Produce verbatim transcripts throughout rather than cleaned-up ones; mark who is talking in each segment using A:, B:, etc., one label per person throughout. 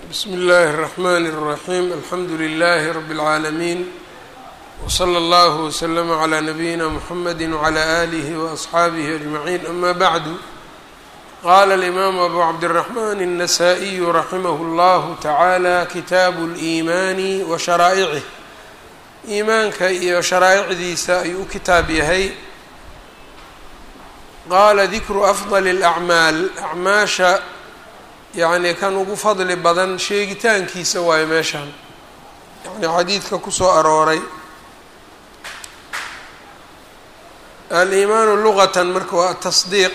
A: بسم الله الرحمن الرحيم الحمد لله رب العالمين وصلى الله وسلم على نبينا محمد وعلى آله وأصحابه أجمعين أما بعد قال الإمام أبو عبد الرحمن النسائي رحمه الله تعالى كتاب الإيمان وشرائعه iimaanka iyo sharaa'icdiisa ayuu u kitaab yahay qaala dikru afdali اlacmaal acmaasha yacni kan ugu fadli badan sheegitaankiisa waayo meeshaan yani xadiidka kusoo arooray aliimaanu lugatan marka waa atasdiiq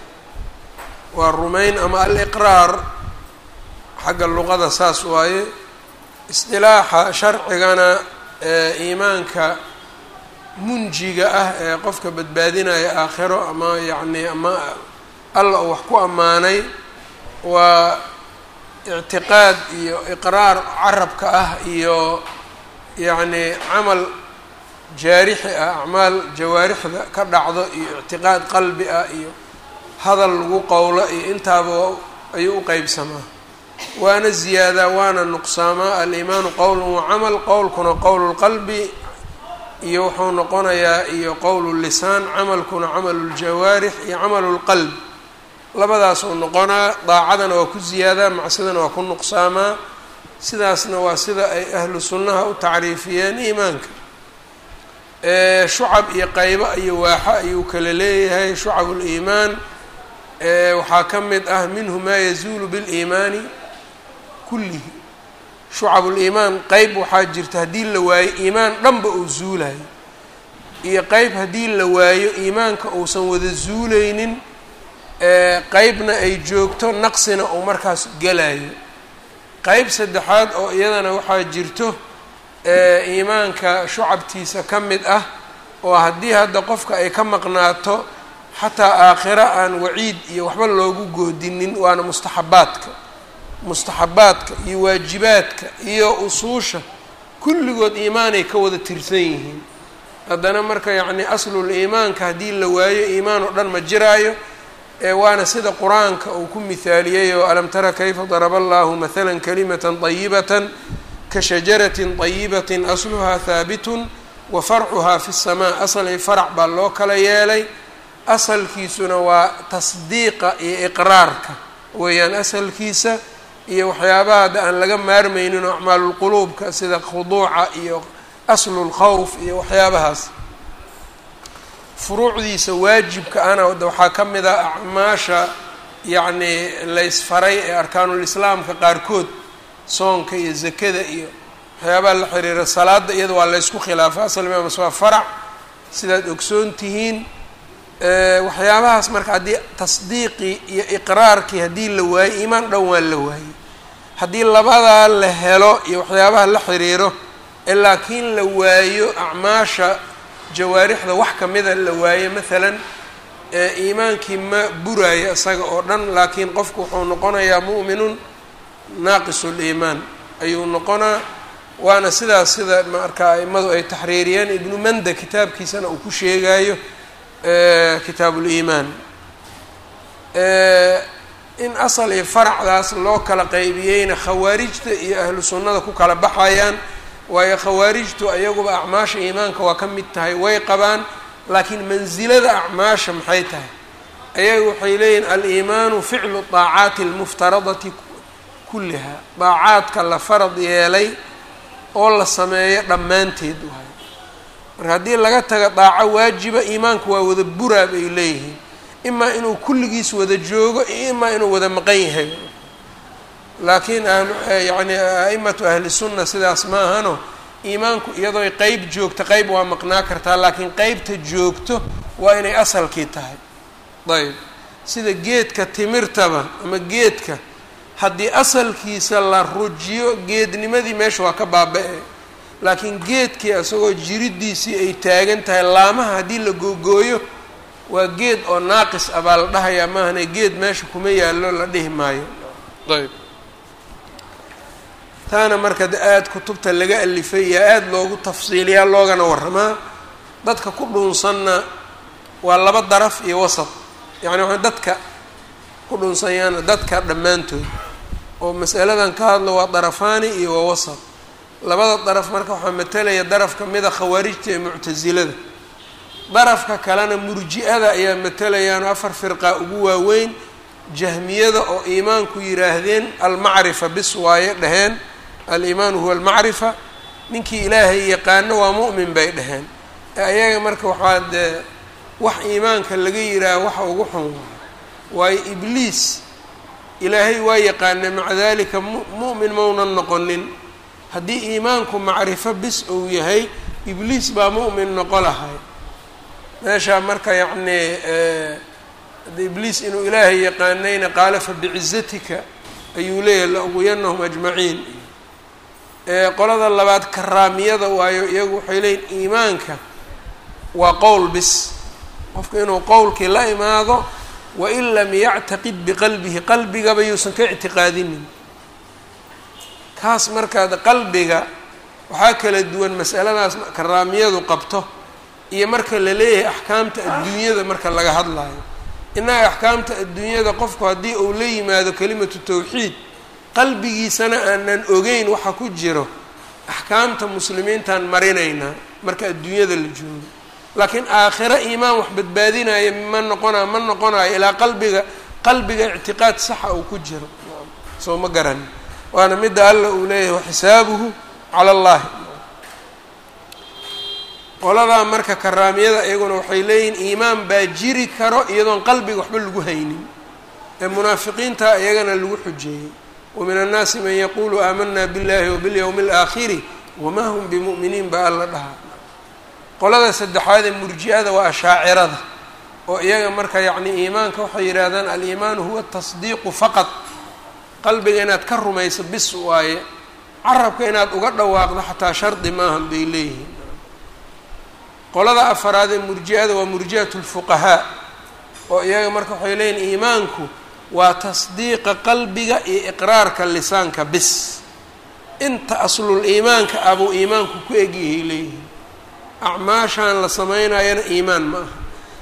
A: waa rumayn ama aliqraar xagga luqada saas waaye isdilaaxa sharcigana iimaanka munjiga ah ee qofka badbaadinaya aakhiro ama yacni ama alla uu wax ku ammaanay waa ictiqaad iyo iqraar carabka ah iyo yacni camal jaarixi ah acmaal jawaarixda ka dhacdo iyo ictiqaad qalbi ah iyo hadal lagu qowlo iyo intaaba ayuu u qeybsamaa waana ziyaadaa waana nuqsaamaa aliimaanu qowlun wacamal qowlkuna qowlu lqalbi iyo wuxuu noqonayaa iyo qowlu lisaan camalkuna camalu ljawaarix iyo camalu lqalb labadaasuu noqonaa daacadana waa ku ziyaadaa macsidana waa ku nuqsaamaa sidaasna waa sida ay ahlu sunnaha u tacriifiyeen iimaanka shucab iyo qaybo iyo waaxo ayuu kala leeyahay shucab liimaan waxaa ka mid ah minhu maa yazuulu biliimaani kullihi shucabuliimaan qeyb waxaa jirta haddii la waayo iimaan dhanba uu zuulayo iyo qeyb haddii la waayo iimaanka uusan wada zuuleynin qeybna ay joogto naqsina uu markaas gelayo qeyb saddexaad oo iyadana waxaa jirto iimaanka shucabtiisa ka mid ah oo haddii hadda qofka ay ka maqnaato xataa aakhiro aan waciid iyo waxba loogu goodinin waana mustaxabaadka mustaxabaadka iyo waajibaadka iyo usuusha kulligood iimaanay ka wada tirsan yihiin haddana marka yacni aslul iimaanka haddii la waayo iimaan oo dhan ma jiraayo ee waana sida qur-aanka uu ku mihaaliyey oo alam tara kayfa daraba allahu mathalan kalimatan طayibatan ka shajaratin طayibatin asluhaa haabitun wa farcuhaa fi الsamaa asal iyo farac baa loo kala yeelay asalkiisuna waa tasdiiqa iyo iqraarka weeyaan asalkiisa iyo waxyaabaha hadda aan laga maarmaynin oo acmaalulquluubka sida khuduuca iyo aslulkhawf iyo waxyaabahaas furuucdiisa waajibka ana waxaa ka mid ah acmaasha yacni laysfaray ee arkaanulislaamka qaarkood soonka iyo zakada iyo waxyaabaha la xiriira salaada iyada waa laysku khilaafa asal imaams waa farac sidaad ogsoon tihiin waxyaabahaas marka haddii tasdiiqii iyo iqraarkii haddii la waayo iimaan dhan waa la waayey haddii labadaa la helo iyo waxyaabaha la xiriiro ee laakiin la waayo acmaasha jawaarixda wax kamida la waayo maalan iimaankii ma buraayo isaga oo dhan laakiin qofku wuxuu noqonayaa mu'minun naaqisul-iimaan ayuu noqonaa waana sidaas sida marka aimadu ay taxriiriyeen ibnu manda kitaabkiisana uu ku sheegayo kitaabu liimaan in asal iyo faracdaas loo kala qeybiyeyna khawaarijta iyo ahlu sunnada ku kala baxayaan waayo khawaarijtu ayaguba acmaasha iimaanka waa ka mid tahay way qabaan laakiin mansilada acmaasha maxay tahay ayaga waxay leeyihin aliimaanu ficlu daacaati almuftaradati kulliha daacaadka la farad yeelay oo la sameeyo dhammaanteed waay marka haddii laga taga daaco waajiba iimaanku waa wada buraa bay leeyihiin imaa inuu kulligiis wada joogo iyo imaa inuu wada maqan yahay laakiin ahlu yacni a'imatu ahli sunna sidaas ma ahano iimaanku iyadoo qeyb joogta qeyb waa maqnaa kartaa laakiin qeybta joogto waa inay asalkii tahay ayb sida geedka timirtaba ama geedka haddii asalkiisa la rujiyo geednimadii meesha waa ka baaba-e laakiin geedkii isagoo jiridiisii ay taagan tahay laamaha haddii la googooyo waa geed oo naaqis ah baa la dhahayaa maahane geed meesha kuma yaallo la dhihi maayo ayb taana marka aada kutubta laga alifay iyo aada loogu tafsiiliyaa loogana warramaa dadka ku dhuunsanna waa laba daraf iyo wasad yacni waxaa dadka ku dhunsanyaana dadka dhammaantood oo mas'aladan ka hadlo waa darafaani iyo waa wasat labada daraf marka waxaa matalaya daraf ka mida khawaarijta ee muctasilada darafka kalena murji'ada ayaa matalayaan afar firqa ugu waaweyn jahmiyada oo iimaanku yiraahdeen almacrifa bis waaye dhaheen aliimaanu huwa almacrifa ninkii ilaahay yaqaano waa mu'min bay dhaheen ayaga marka waxaa dee wax iimaanka laga yiraaha waxa ugu xun waayo ibliis ilaahay waa yaqaana maca dalika mu'min maunan noqonin haddii iimaanku macrifo bis uu yahay ibliis baa mu'min noqo lahay meeshaa marka yacni ibliis inuu ilaahay yaqaanayna qaala fa bicizatika ayuu leeyahay la uguyanahum ajmaciin qolada labaad karaamiyada waayo iyagu waxay leeyihin iimaanka waa qowl bis qofka inuu qowlkii la imaado wain lam yactaqid biqalbihi qalbigaba yuusan ka ictiqaadinin kaas markaad qalbiga waxaa kala duwan mas'aladaas karaamiyadu qabto iyo marka la leeyahay axkaamta adduunyada marka laga hadlayo innaga axkaamta adduunyada qofku haddii uu la yimaado kelimatu tawxiid qalbigiisana aanan ogeyn waxa ku jiro axkaamta muslimiintaan marinaynaa marka adduunyada la joogo laakiin aakhiro iimaan wax badbaadinaya ma noqonaa ma noqonayo ilaa qalbiga qalbiga ictiqaad saxa uu ku jiro soo ma garan waana midda alla uu leeyahay waxisaabuhu cala allahi qoladaa marka karaamiyada iyaguna waxay leeyihin iimaan baa jiri karo iyadoon qalbiga waxba lagu haynin ee munaafiqiinta iyagana lagu xujeeyey wamin annaasi man yaquulu aamanaa biاllahi wabiاlyawmi اlaakhiri wamaa hum bimu'miniin baa alla dhahaa qolada saddexaad ee murji'ada waa ashaacirada oo iyaga marka yacni iimaanka waxay yidhaahdaan aliimaanu huwa tasdiiqu faqad qalbiga inaad ka rumayso bis waaye carabka inaad uga dhawaaqdo xataa shardi maahan bay leeyihiin qolada afaraad ee murji'ada waa murji'atu lfuqahaa oo iyaga marka waxay leeyihin iimaanku waa tasdiiqa qalbiga iyo iqraarka lisaanka bis inta aslul iimaanka abuu iimaanku ku egyahay leeyihiin acmaashaan la samaynayana iimaan ma aha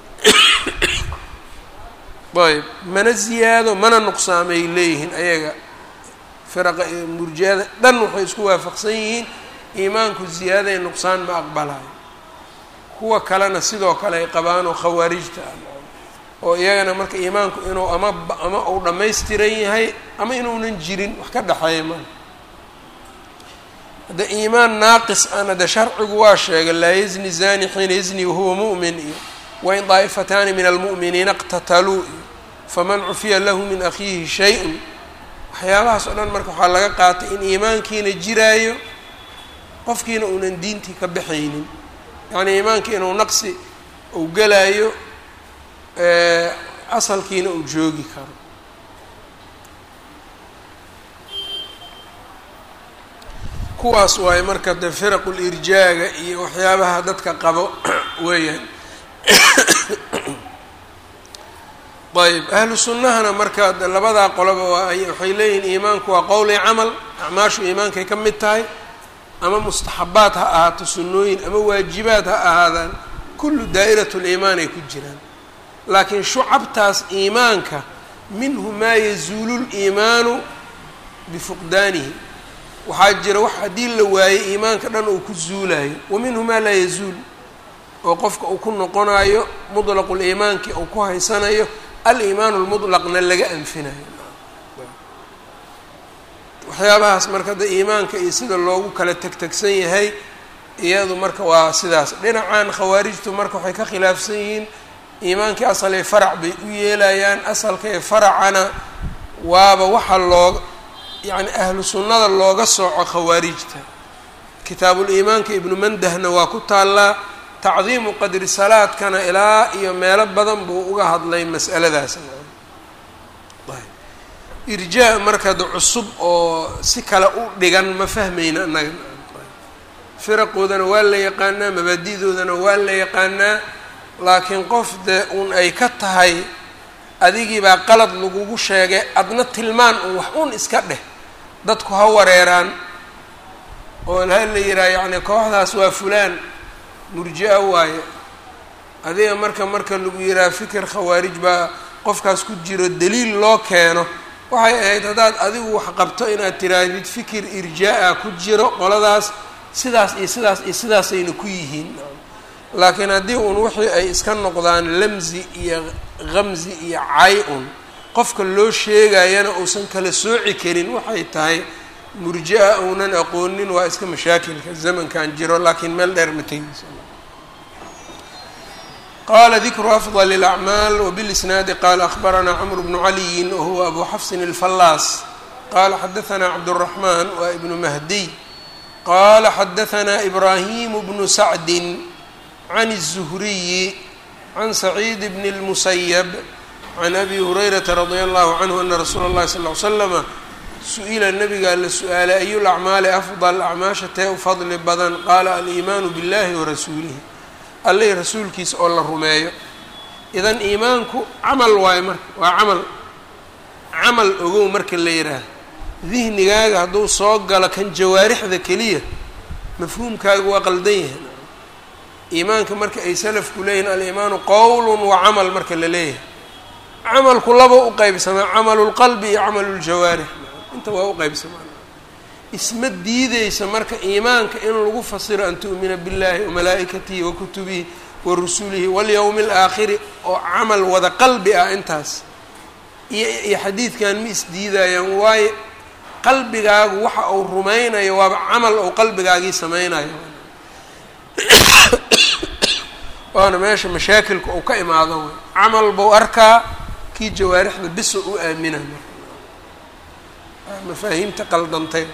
A: ayb mana ziyaado mana nuqsaamay leeyihiin ayaga firaqa murji'ada dhan waxay isku waafaqsan yihiin iimaanku ziyaadae nuqsaan ma aqbalayo kuwa kalena sidoo kale ay qabaan oo khawaarijta ah oo iyagana marka iimaanku inuu ama ama uu dhammaystiran yahay ama inuunan jirin wax ka dhexeeya maa hadda iimaan naaqis ana de sharcigu waa sheegay laa yazni zani xiina yazni wahuwa mu'min iyo wain daa'ifataani min almu'miniina iqtataluu iyo faman cufiya lahu min akhiihi shay-un waxyaabahaas oo dhan marka waxaa laga qaatay in iimaankiina jiraayo qofkiina uunan diintii ka baxaynin yacnii iimaankii inuu naqsi uu gelaayo asalkiina uu joogi karo kuwaas waaye marka de firaqul irjaaga iyo waxyaabaha dadka qabo weeyaan ayb ahlu sunnahana marka labadaa qoloba waa waxay leeyihiin iimaanku waa qowli camal acmaashu iimaankay ka mid tahay ama mustaxabaad ha ahaato sunnooyin ama waajibaad ha ahaadaan kullu daa'irat liimaan ay ku jiraan laakiin shucabtaas iimaanka minhu maa yazuulu liimaanu bifuqdaanihi waxaa jira wax haddii la waayo iimaanka dhan uu ku zuulayo wa minhu maa laa yazuul oo qofka uu ku noqonayo mudlaqul iimaankii uu ku haysanayo aliimaanu lmudlaqna laga anfinayo waxyaabahaas marka de iimaanka iyo sida loogu kala tegtegsan yahay iyadu marka waa sidaas dhinacan khawaarijtu marka waxay ka khilaafsan yihiin iimaankii asal ee farac bay u yeelayaan asalka ee faracana waaba waxa looga yacni ahlu sunnada looga sooco khawaarijta kitaabuliimaanka ibnu mandahna waa ku taallaa tacdiimu qadri salaadkana ilaa iyo meelo badan buu uga hadlay mas'aladaas irjaa marka de cusub oo si kale u dhigan ma fahmayna annaga firaqoodana waa la yaqaanaa mabaadi'doodana waa la yaqaanaa laakiin qof dee uun ay ka tahay adigiibaa qalad lagugu sheegay adna tilmaan un wax un iska dheh dadku ha wareeraan oo ha la yihaha yacni kooxdaas waa fulaan murji-a waaye adiga marka marka lagu yidhaha fikir khawaarij baa qofkaas ku jiro daliil loo keeno waxay ahayd haddaad adigu wax qabto inaad tirahdid fikir irjaa-a ku jiro qoladaas sidaas iyo sidaas iyo sidaasayna ku yihiin. laakiin haddii uun wixii ay iska noqdaan lamzi iyo khamzi iyo cay-un qofka loo sheegayana uusan kala sooci karin waxay tahay murji-a uunan aqoonin waa iska mashaakilka zamankan jiro laakiin meel dheer ma tegeysa. qala dikru afضل الأعmاal وبالإsnaadi qala أخbaranaa cmr bnu عaliyi wahuwa abu xafsin الfalaas qala xadaثna cabdالرaحman wa ibn mahdiy qala xadaثna إbrahim bnu sacdi can الزhriyi can سacيid bn الmusyb can abi hurayrata radي الlahu canhu ana rasuula الlahi sal ly slama su-ila nabigaa la su-aalay ayu lacmaali afdal acmaasha tee u fadli badan qaala aliimaanu biاllahi warasuulihi alleh rasuulkiisa oo la rumeeyo. idan iimaanku camal waayo marka waa camal camal ogow marka la yidhaaha dihnigaaga hadduu soo galo kan jawaarixda keliya mafhuumkaaga waa qaldan yahay. iimaanka marka ay salafku leeyihin aliimaanu qowlun wa camal marka la leeyahay camalku laba u qeybsamaa camalu lqalbi iyo camalu ljawaarix inta waa u qeybsamaa. isma diideysa marka iimaanka in lagu fasiro an tu'mina biاllahi wamalaa'ikatihi wakutubihi warusulihi walyowmi alaakhiri oo camal wada qalbi ah intaas iyo iyo xadiidkan ma isdiidayaan waayo qalbigaagu waxa uu rumaynayo waaba camal ou qalbigaagii sameynayo waana meesha mashaakilka uu ka imaado wey. camal buu arkaa kii jawaarixda biso u aamina mafaahiimta qaldantay.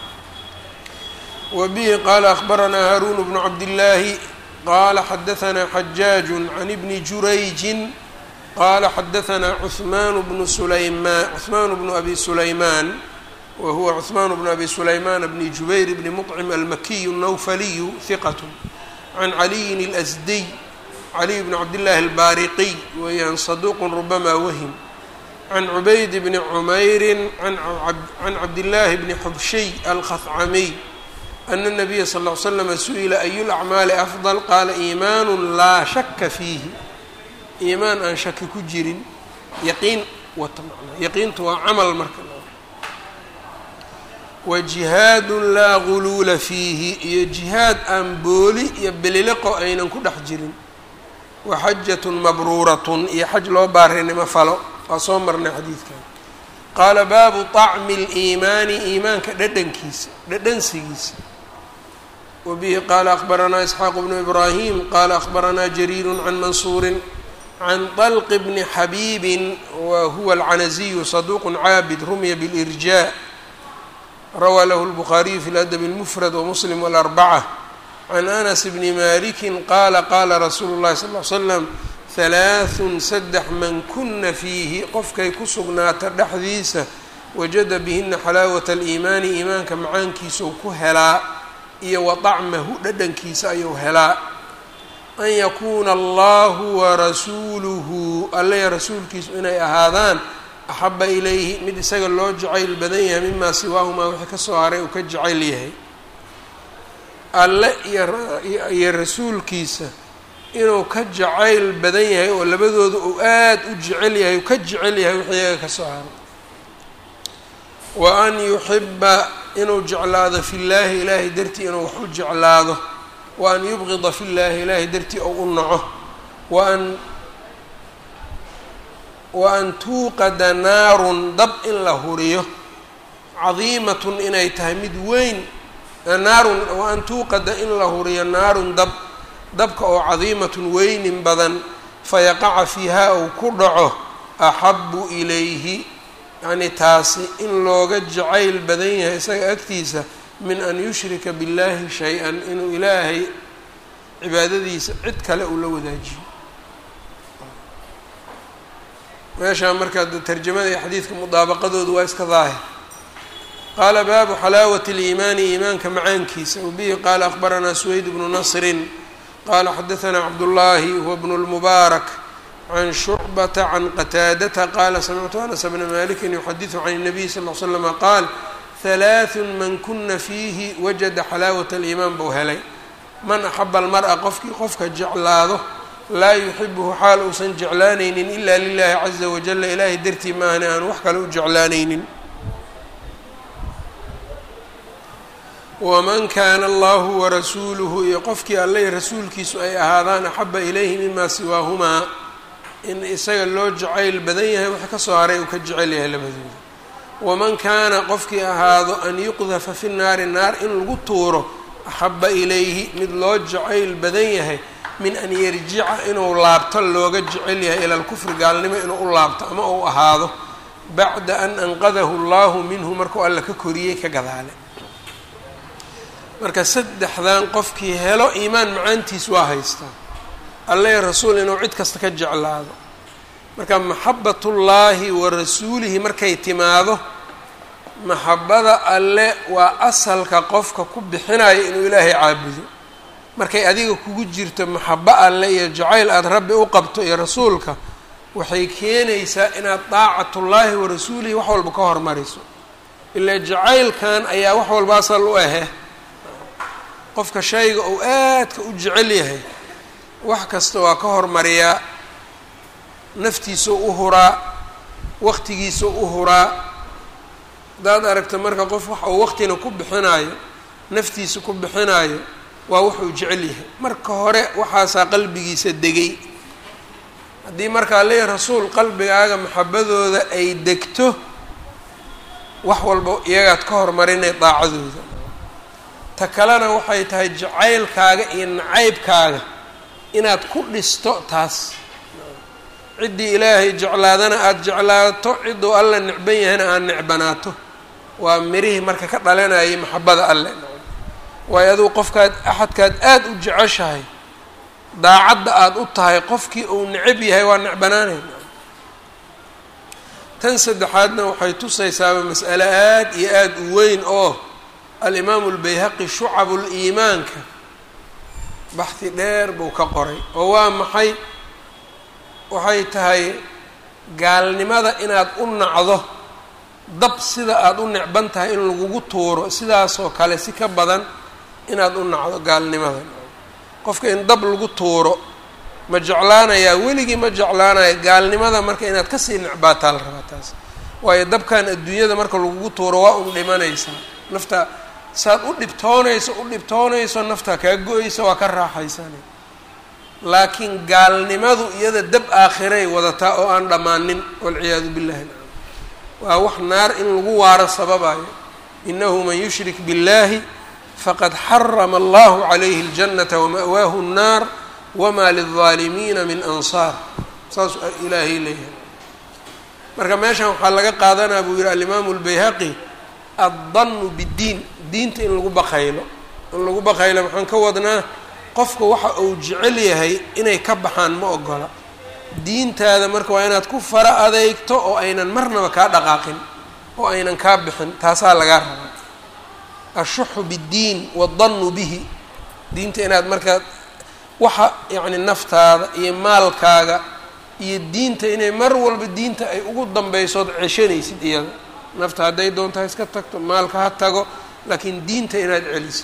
A: wbihi qala أخbaranaa haruun bnu cabdillaahi qala xadaثna xajaaج can ibni jurayji qala xadaثna cuثmaan bnu sulaymaan cuثmaan bnu abi sulaymaan wa huwa cuثmaan bnu abi sulaymaan bni jubayr bni mطcim almakiyu الnawfaliyu hiqat can caliyin اlasdiy caliy bni cabdillaahi albaariqiy weeyaan saduuq rubama wahim can cubayd bni cumayri can cabdillaahi bni xubshiy alkhacamiy ana الnabiya sal ll ly slama su-ila ayu lacmaali afdal qaala iimaanu laa shaka fiihi iimaan aan shaki ku jirin yaqiin wata macnaa yaqiintu waa camal marka wa jihaadu laa guluula fiihi iyo jihaad aan booli iyo beliliqo aynan ku dhex jirin wa xajatun mabruuratun iyo xaj loo baarinimo falo waa soo marnay xadiidkan. qaala baabu طacmi اliimaani iimaanka dhadhankiisa dhadhansigiisa. wbihi qala أخbaranaa isxaaq bnu ibrahim qala أخbaranaa jariir can mansuuri can طlq bni xabiibi wa huwa alcanaziyu saduuq caabid rumya bاlإrjaa rawaa lahu الbukhaariyu fi اladab الmfrad wamuslim wاlarbacة can anas bni maliki qaala qaala rasuulu اllahi sal ly slam halaaثun saddex man kuna fiihi qofkay ku sugnaata dhexdiisa wajada bihina xalaawata اliimaani iimaanka macaankiisau ku helaa iyo wa طacmahu dhadhankiisa ayuu helaa an yakuuna allahu warasuuluhu alle rasuulkiisu inay ahaadaan axaba ilayhi mid isaga loo jacayl badan yahay mimaa siwaahumaa wixii ka soo haray uu ka jacayl yahay. alle iyo rasuulkiisa inuu ka jacayl badan yahay oo labadooda uu aad u jecel yahay u ka jecel yahay wixii iyaga ka soo haray. wa an yuxiba inuu jeclaado fi llaahi ilaahay dartii inuu wax u jeclaado wa an yubqida fi llaahi ilaahay dartii ou u naco waan wa an tuuqada naarun dab in la huriyo cadiimatun inay tahay mid weyn naarun wa an tuuqada in la huriyo naarun dab dabka oo cadiimatun weynin badan fayaqaca fiihaa ou ku dhaco axabu ilayhi yacni taasi in looga jacayl badan yahay isaga agtiisa min an yushrika biاllahi shay-an inuu ilaahay cibaadadiisa cid kale uu la wadaajiyo. meeshaa markaa tarjamada iyo xadiidka mudaabaqadoodu waa iska daahir. qaala baabu xalaawati اliimaani iimaanka macaankiisa. wabihi qaala akhbaranaa suweyd bnu nasrin qaala xadaثna cabdullaahi huwa bnu اlmubaarak can shucbata can qataadata qaala samictu anas bna maliki yuxadiثu can الnabiy sal ll ly slama qaal halaaثun man kuna fiihi wajada xalaawata aliimaan buu helay. man axaba almar-a qofkii qofka jeclaado laa yuxibuhu xaal uusan jeclaanaynin ilaa lilahi caza wajala ilaahay dartii maahane aan wax kale u jeclaanaynin. waman kaana allahu warasuuluhu iyo qofkii alle rasuulkiisu ay ahaadaan axaba ilayhi mima siwaahumaa in isaga loo jacayl badan yahay wax ka soo haray uu ka jecel yahay labadooda. waman kaana qofkii ahaado an yuqdafa fi naari naar in lagu tuuro axaba ilayhi mid loo jacayl badan yahay min an yarjica inuu laabto looga jecel yahay ila lkufri gaalnimo inuu u laabto ama uu ahaado bacda an anqadahu allahu minhu markuu alla ka koriyey ka gadaale. marka saddexdan qofkii helo iimaan macaantiis waa haystaa alle rasuul inuu cid kasta ka jeclaado. marka maxabatullaahi wa rasuulihi markay timaado maxabada alle waa asalka qofka ku bixinayo inuu ilaahay caabudo. markay adiga kugu jirto maxabo alle iyo jacayl aada rabbi u qabto iyo rasuulka waxay keenaysaa inaad daacatullaahi wa rasuulihi wax walba ka hormariso. ilaa jacaylkan ayaa wax walba asal u ahe qofka shayga uu aadka u jecel yahay wax kasta waa ka hormariyaa, naftiisau u huraa, waqtigiisau u huraa. haddaad aragto marka qof wax uu waqtina ku bixinaayo naftiisa ku bixinaayo waa wuxuu jecel yahay marka hore waxaasaa qalbigiisa degay. haddii markaa leeyahay rasuul qalbigaaga maxabadooda ay degto wax walba iyagaad ka hormarinay daacadooda. ta kalena waxay tahay jacaylkaaga iyo nacaybkaaga inaad ku dhisto taas. ciddii ilaahay jeclaadana aada jeclaato, cidduu alla necban yahayna aad necbanaato. waa mirihii marka ka dhalanayay maxabada alle. waayo aduu qofkaad axadkaad aada u jeceshahay daacadda aada u tahay qofkii uu necab yahay waa necbanaanayna. tan saddexaadna waxay tusaysaaba mas'ale aada iyo aada u weyn oo alimaamu albayhaqi shucabu liimaanka baxhi dheer buu ka qoray oo waa maxay waxay tahay gaalnimada inaad u nacdo dab sida aada u necban tahay in lagugu tuuro sidaasoo kale si ka badan inaad u nacdo gaalnimada. qofka in dab lagu tuuro ma jeclaanayaa weligii ma jeclaanaya gaalnimada marka inaad kasii necbaataa la rabaa taas. waayo dabkan adduunyada marka lagugu tuuro waa un dhimanaysaa nafta saad u dhibtoonayso u dhibtoonayso naftaa kaa go-aysa waa ka raaxaysanay. laakiin gaalnimadu iyada dab aakhiray wadataa oo aan dhammaanin walciyaadu billahi. waa wax naar in lagu waaro sababayo. inahu man yushrik biاllahi faqad xarama allahu calayhi اljannata wama'waahu الnaar wama lilظaalimiina min ansaar. saasuu ilaahay leeyahay. marka meeshan waxaa laga qaadanaa buu yihi alimaamu اlbayhaqi addannu biddiin diinta in lagu baqaylo. in lagu baqaylo maxaan ka wadnaa qofka waxa uu jecel yahay inay ka baxaan ma ogola. diintaada marka waa inaad ku fara adeegto oo aynan marnaba kaa dhaqaaqin oo aynan kaa bixin taasaa lagaa rabaa. ashuxu biddiin wadannu bihi diinta inaad markaa waxa yacni naftaada iyo maalkaaga iyo diinta inay mar walba diinta ay ugu dambaysood ceshanaysid iyada. nafta hadday doonto ha iska tagto maalka ha tago laakiin diinta inaad celiso.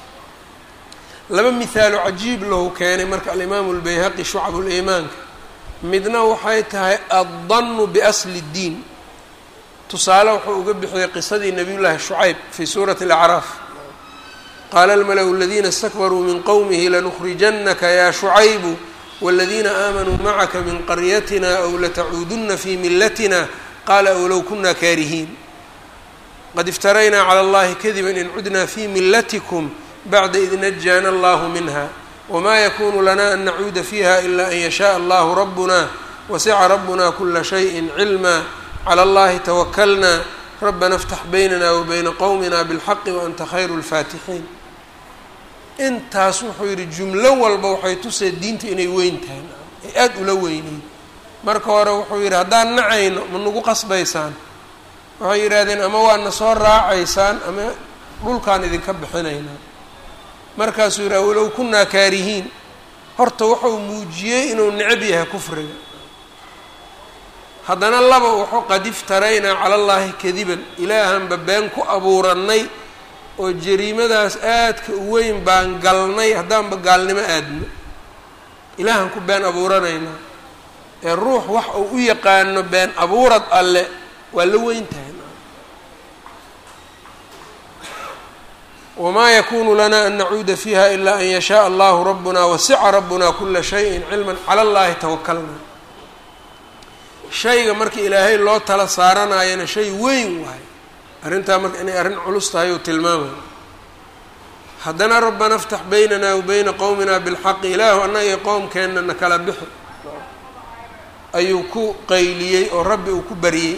A: laba mihaalo cajiib lahu keenay marka alimaamu albayhaqi shucabuliimaanka. midna waxay tahay addannu biasli اddiin. tusaale wuxuu uga bixiyey qisadii nabiy llaahi shucayb fii suurati alacraaf. qaala almala-u aladiina istakbaruu min qowmihi lanukhrijannaka ya shucaybu wاladiina aamanuu macaka min qaryatina aw latacuuduna fii millatina qaala wlow kuna kaarihiin qad iftaraynaa calى اllahi kadiba in cudna fii millatikum bacda id najaana allahu minha wma yakunu lana an nacuuda fiiha ila an yashaء allahu rabuna wasica rabuna kula shayin cilma clى اllahi tawakalna rabana اftax baynana wabayna qowmina bاlxaqi waanta khayru اlfaatixiin. intaas wuxuu yihi jumlo walba waxay tusay diinta inay weyn tahay ay aada ula weyneyd. marka hore wuxuu yihi haddaan nacayno ma nagu qasbaysaan. waxay yidhahdeen ama waana soo raacaysaan ama dhulkaan idinka bixinaynaa. markaasuu yihi walow kunaa kaarihiin. horta wuxuu muujiyey inuu necab yahay kufriga. haddana laba wuxuu qad iftaraynaa cala allaahi kadiban ilaahanba been ku abuurannay oo jariimadaas aadka u weyn baan galnay haddaanba gaalnimo aadno. ilaahan ku been abuuranaynaa ee ruux wax uu u yaqaano been abuurad alle waa la weyn tahay wamaa yakunu lana an nacuuda fiiha ilaa an yashaء allahu rabbuna wasica rabbuna kula shayin cilman cala allahi tawakalna shayga marka ilaahay loo tala saaranayana shay weyn waayo arrintaa marka inay arrin culus tahay uu tilmaamaya haddana rabbana aftax baynana wa bayna qowmina bilxaqi ilaahu annaga iyo qowmkeenna na kala bixi ayuu ku qayliyey oo rabbi uu ku baryey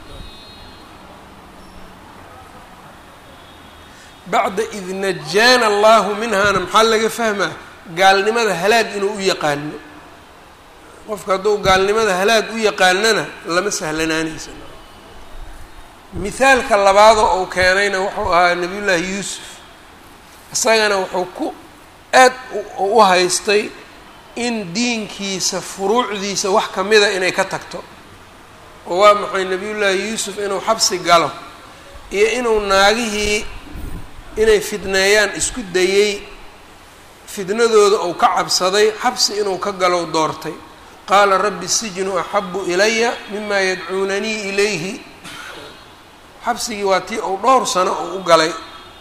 A: bacda id najaana allahu minhaana maxaa laga fahmaa gaalnimada halaag inuu u yaqaano qofka hadduu gaalnimada halaag u yaqaanana lama sahlanaanaysa mithaalka labaadoo uu keenayna wuxuu ahaa nabiyullaahi yuusuf isagana wuxuu ku aad u haystay in diinkiisa furuucdiisa wax kamida inay ka tagto oo waa maxay nabiyullaahi yuusuf inuu xabsi galo iyo inuu naagihii inay fidneeyaan isku dayey fidnadooda uu ka cabsaday xabsi inuu ka galow doortay qaala rabbi sijnu axabu ilaya mima yadcuunanii ilayhi xabsigii waa tii uu dhowr sano uu u galay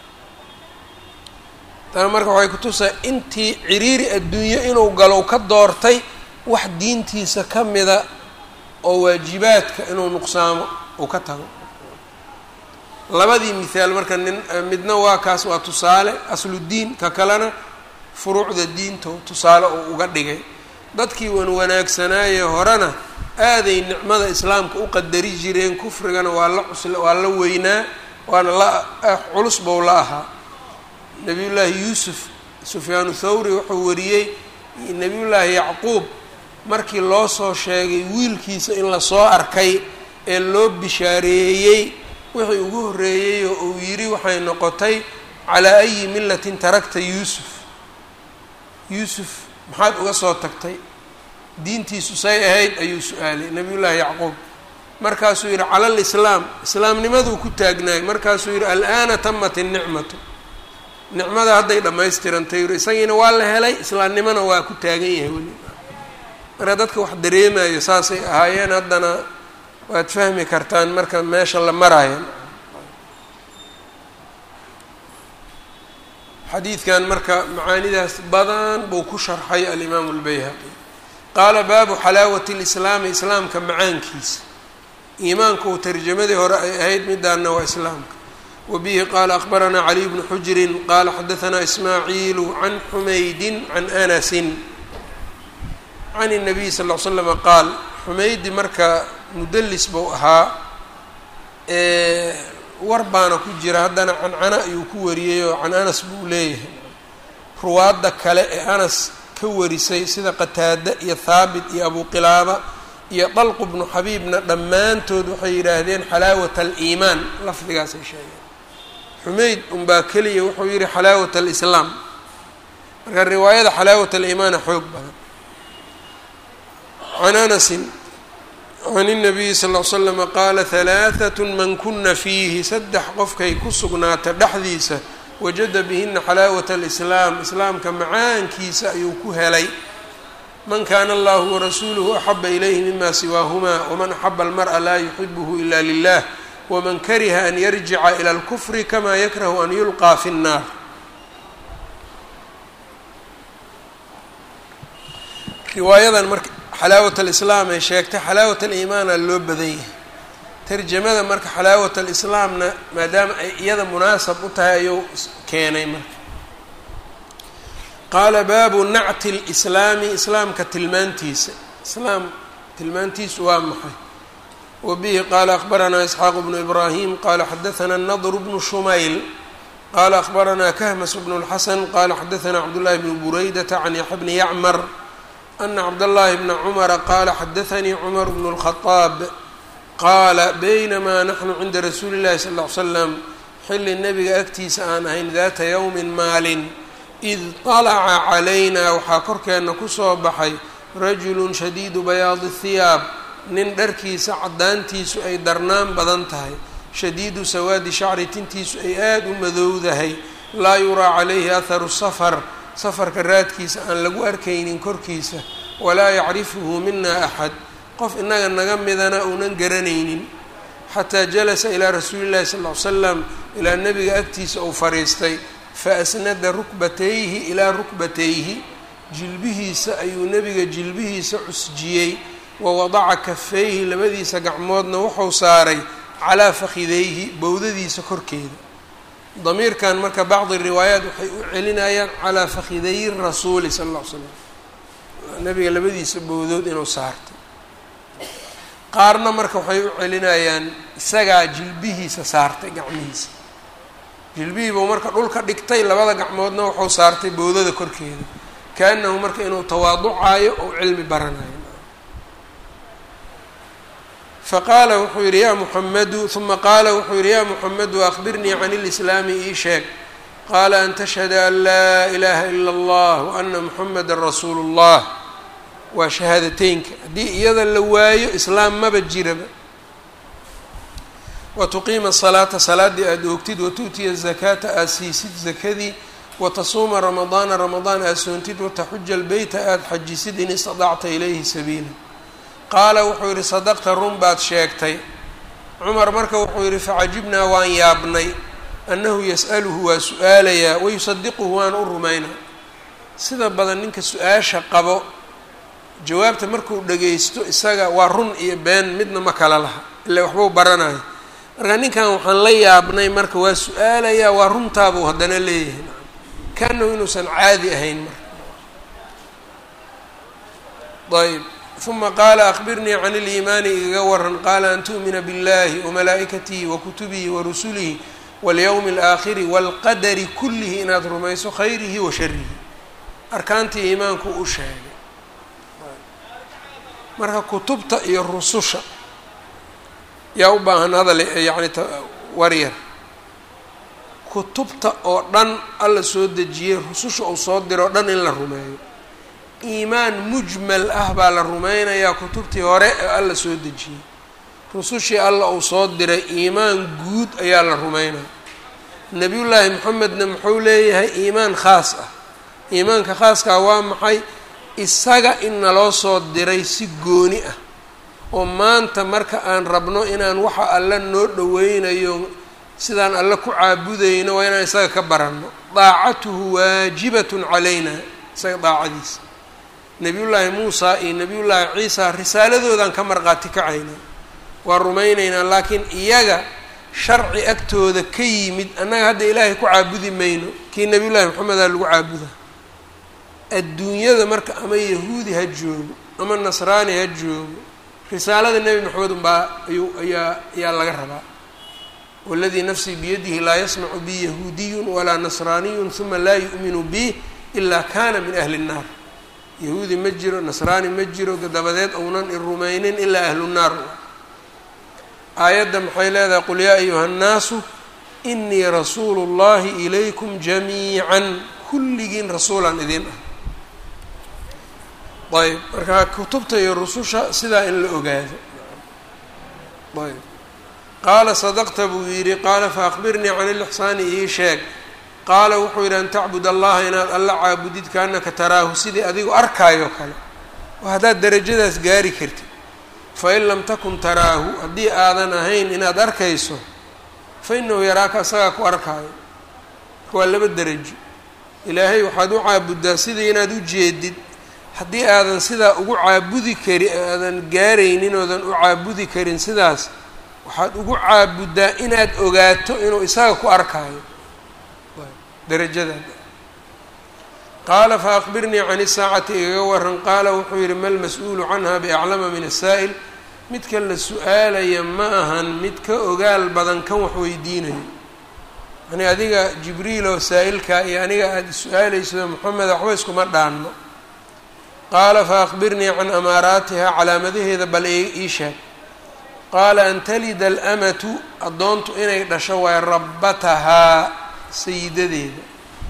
A: tana marka waxay ku tusaa intii ciriiri adduunyo inuu galow ka doortay wax diintiisa ka mida oo waajibaadka inuu nuqsaamo uu ka tago labadii mithaal marka nin midna waa kaas waa tusaale asludiin ka kalena furuucda diinta tusaale uu uga dhigay dadkii wan wanaagsanaaye horena aaday nicmada islaamka u qadari jireen kufrigana waa la cusl waa la weynaa waana la culus bow la ahaa nabiyullaahi yuusuf sufyaanu thawri wuxuu wariyey nabiyullaahi yacquub markii loo soo sheegay wiilkiisa in lasoo arkay ee loo bishaareeyey wixii ugu horreeyey oo uu yidhi waxay noqotay calaa ayi millatin taragta yuusuf yuusuf maxaad uga soo tagtay diintiisu say ahayd ayuu su-aalay nabiyullaahi yacquub markaasuu yidhi cala alislaam islaamnimaduu ku taagnaay markaasuu yidhi al'aana tamat innicmatu nicmada hadday dhammaystirantay yidhi isagiina waa la helay islaamnimona waa ku taagan yahay weli marka dadka wax dareemayo saasay ahaayeen haddana waad fahmi kartaan marka meesha la maraayo xadiidkan marka macaanidaas badan buu ku sharxay alimaamu albayhaqi qaala baabu xalaawati lislaami islaamka macaankiisa iimaanka uu tarjamadii hore ay ahayd midaana waa islaamka wabihi qaala akbaranaa caliy bnu xujrin qaala xadahanaa ismaaciilu can xumaydin can anasin can الnabiy sal ll slama qaal xumaydi marka mudallis buu ahaa war baana ku jira haddana cancana ayuu ku wariyey oo can anas buu leeyahay ruwaadda kale ee anas ka warisay sida qataada iyo haabit iyo abu qilaaba iyo dalqu bnu xabiibna dhammaantood waxay yidhaahdeen xalaawata aliimaan lafdigaasay sheegeen xumayd unbaa keliya wuxuu yihi xalaawata alislaam marka riwaayada xalaawata aliimaana xoog badan can anasin can الnabiyi sal ll ly slama qaala halaaثat man kuna fiihi saddex qofkay ku sugnaata dhexdiisa wajada bihina xalaawata alislaam islaamka macaankiisa ayuu ku helay man kaana allahu warasuuluhu axaba ilayhi mima siwaahumaa waman axaba almar'a laa yuxibuhu ila lilah waman kariha an yarjica ila اlkufri kama yakrahu an yulqaa fi الnaar riwaayadan marka xalaawat alislaam ay sheegtay xalaawat aliimaana loo badan yahay tarjamada marka xalaawat alislaamna maadaama ay iyada munaasab u tahay ayuu keenay marka qaala baabu nacti lislaami islaamka tilmaantiisa islaam tilmaantiisu waa maxay wabihi qaala akbaranaa isxaaqu bnu ibraahim qaala xadahanaa nadru bnu shumayl qaala akbaranaa kahmas bnu اlxasan qaala xadahanaa cabdullahi bnu buraydata can yaxya bni yacmar ana cabdاllahi bna cumara qaala xadaanii cumar bnu اlkhadaab qaala baynamaa naxnu cinda rasuuli llahi sal ll ly slam xilli nebiga agtiisa aan ahayn daata yowmin maalin id طalaca calaynaa waxaa korkeenna kusoo baxay rajulu shadiidu bayaadi hiyaab nin dharkiisa caddaantiisu ay darnaan badan tahay shadiidu sawaadi shacri tintiisu ay aada u madowdahay laa yuraa calayhi aharu safar safarka raadkiisa aan lagu arkaynin korkiisa walaa yacrifuhu mina axad qof inaga naga midana uunan garanaynin xataa jalasa ilaa rasuuli llahi sal ll ly slam ilaa nebiga agtiisa uu fadhiistay faasnada rukbatayhi ilaa rukbatayhi jilbihiisa ayuu nebiga jilbihiisa cusjiyey wawadaca kafayhi labadiisa gacmoodna wuxuu saaray calaa fakidayhi bowdadiisa korkeeda. damiirkan marka bacdi riwaayaat waxay u celinayaan calaa fakidayi rasuuli sala alla ly slam nabiga labadiisa bowdood inuu saartay. qaarna marka waxay u celinayaan isagaa jilbihiisa saartay gacmihiisa jilbihiibuu marka dhulka dhigtay labada gacmoodna wuxuu saartay bowdada korkeeda kaanahu marka inuu tawaaducaayo ou cilmi baranayo. faqaala wuxuu yidhi yaa muxamedu uma qaala wuxuu yidhi yaa muxamedu akbirnii can ilislaami ii sheeg qaala an tashhada an laa ilaaha ila allah waana muxameda rasuulu llah waa shahaadateynka haddii iyada la waayo islaam maba jiraba. watuqiima salaata salaaddii aada oogtid watu'tiya zakaata aada siisid zakadii watasuuma ramadaana ramadaan aada soontid wataxuja albeyta aada xajisid in istadacta ilayhi sabiila. qaala wuxuu yidhi sadaqta run baad sheegtay. cumar marka wuxuu yidhi facajibnaa waan yaabnay annahu yas'aluhu waa su-aalayaa wayusadiquhu waana u rumaynaa. sida badan ninka su-aasha qabo jawaabta markuu dhagaysto isaga waa run iyo been midna ma kala laha ilaa waxbuu baranayo. marka ninkan waxaan la yaabnay marka waa su-aalayaa waa runtaabuu haddana leeyahay kaanahu inuusan caadi ahayn marka. ayb uma qaala akbirnii can iliimaani igaga waran qaala an tu'mina biاllahi wamalaa'ikatihi wakutubihi warusulihi walyowmi alaakhiri waalqadari kullihi inaad rumayso khayrihi wa sharihi. arkaantii iimaanku u sheegay marka kutubta iyo rususha yaa u baahan hadal yacni waryar. kutubta oo dhan alla soo dejiyey rususha uu soo diro o dhan in la rumeeyo. iimaan mujmal ah baa la rumeynayaa kutubtii hore ee alla soo dejiyey. rusushii alla uu soo diray iimaan guud ayaa la rumeynaya. nebiyullaahi moxamedna muxuu leeyahay iimaan khaas ah. iimaanka khaaskaa waa maxay? isaga in naloo soo diray si gooni ah oo maanta marka aan rabno inaan waxa alla noo dhoweynayo sidaan alla ku caabudayno waa inaan isaga ka baranno. daacatuhu waajibatun calayna isaga daacadiisa. nebiyullaahi muusa iyo nebiyullaahi ciisa risaaladoodaan ka marqaati kacaynaa waa rumaynaynaa laakiin iyaga sharci agtooda ka yimid annaga hadda ilaahay ku caabudi mayno kii nebiyullaahi maxamedaa lagu caabuda. adduunyada marka ama yahuudi ha joogo ama nasraani ha joogo risaalada nebi maxamed unbaa ayuu ayaa ayaa laga rabaa. waladii nafsii biyadihi laa yasmacu bi yahuudiyun walaa nasraaniyun huma laa yu'minu bi ilaa kana min ahli nnaar. yahuudi ma jiro nasraani ma jiro dabadeed ounan i rumaynin ilaa ahlu nnaar. aayadda maxay leedahay qul yaa ayuha nnaasu inii rasuulu llahi ilaykum jamiican kulligiin rasuulaan idin ah. ayb marka kutubta iyo rususha sidaa in la ogaado. ayb qaala sadaqta buu yidhi qaala faakbirnii can ilixsaani ii sheeg qaala wuxuu yidhi an tacbud allaha inaad alla caabudid kaanaka taraahu sidii adigu arkaayo kale oo haddaad derajadaas gaari kartid. fain lam takun taraahu haddii aadan ahayn inaad arkayso fa inahu yaraaka isagaa ku arkaayo. waa laba derajo. ilaahay waxaad u caabuddaa sidii inaad u jeedid. haddii aadan sidaa ugu caabudi kari aadan gaaraynin oodan u caabudi karin sidaas waxaad ugu caabuddaa inaad ogaato inuu isaga ku arkaayo darajadaada. qaala faakbirnii can isaacati igaga waran qaala wuxuu yidhi ma lmas-uulu canha biaclama min asaa'il. midka la su-aalaya ma ahan mid ka ogaal badan kan wax weydiinayo. yani adiga jibriil oo saa'ilka iyo aniga aada su-aalayso moxamed waxba iskuma dhaanno. qaala faakbirnii can amaaraatiha calaamadaheeda bal ii sheeg. qaala an talida alamatu addoontu inay dhasho waay rabbatahaa sayidadeeda.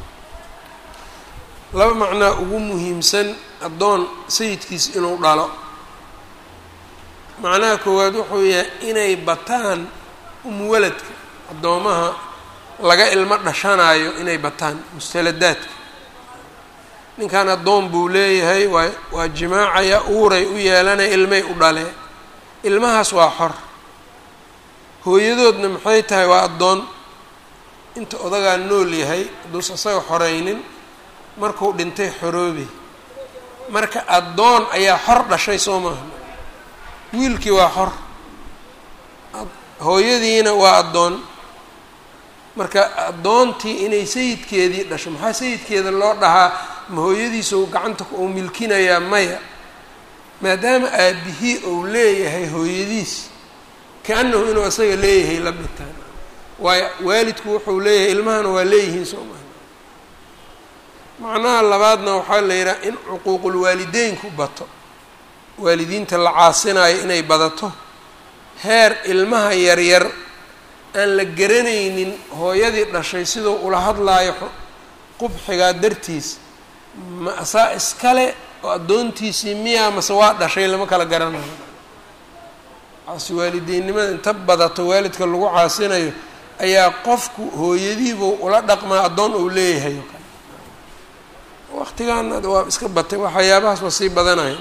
A: laba macnaa ugu muhiimsan addoon sayidkiis inuu dhalo. macnaha koowaad wuxuu yahay inay bataan umuwaladka addoomaha laga ilmo dhashanayo inay bataan mustaladaadka ninkan addoon buu leeyahay waa waa jimaacaya uuray u yeelanaya ilmay u dhalee ilmahaas waa xor hooyadoodna maxay tahay waa addoon inta odagaa nool yahay hadduusa isaga xoraynin markuu dhintay xoroobay marka addoon ayaa xor dhashay soo maaha wiilkii waa xor hooyadiina waa addoon marka addoontii inay sayidkeedii dhasho maxaa sayidkeeda loo dhahaa ma hooyadiisa uu gacanta uu milkinayaa maya maadaama aabihii uu leeyahay hooyadiis ka-annahu inuu isaga leeyahay la bitaan waayo waalidku wuxuu leeyahay ilmahana waa leeyihiin soo maha macnaha labaadna waxaa la yidhaha in cuquuqulwaalideynku bato waalidiinta la caasinayo inay badato heer ilmaha yaryar aan la garanaynin hooyadii dhashay siduu ula hadlaayo qubxigaa dartiis ma asaa iskale oo addoontiisii miyaa mase waa dhashay lama kala garanayo caasi waalideynimada inta badato waalidka lagu caasinayo ayaa qofku hooyadiibuu ula dhaqmaa addoon uu leeyahay oo kale waqtigaana waa iska batay waxyaabahaas waa sii badanaya